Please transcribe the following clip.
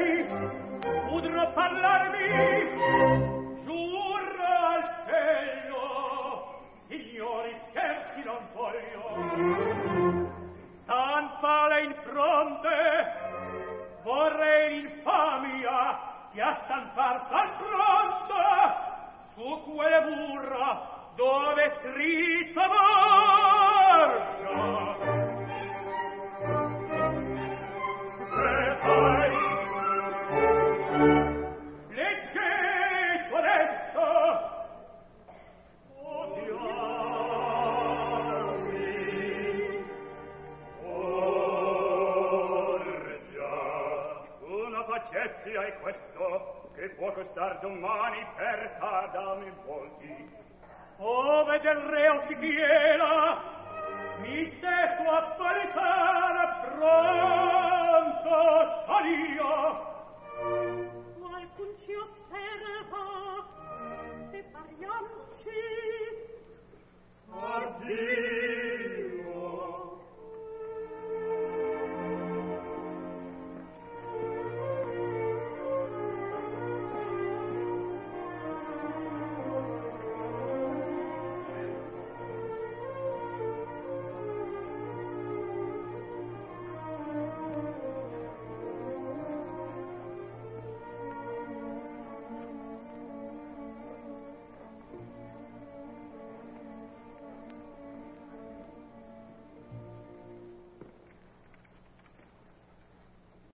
lei udrò parlarmi, giuro al cielo, signori scherzi non voglio, stampale in fronte, vorrei l'infamia ti a stampar san pronta su quelle mura dove è scritto Borgia. E poi leggetto adesso, odiami, Borgia. Una facezia è questo che può costar domani per cadami volti. Ove del reo si chiela, mi stesso a palisare pronto salio.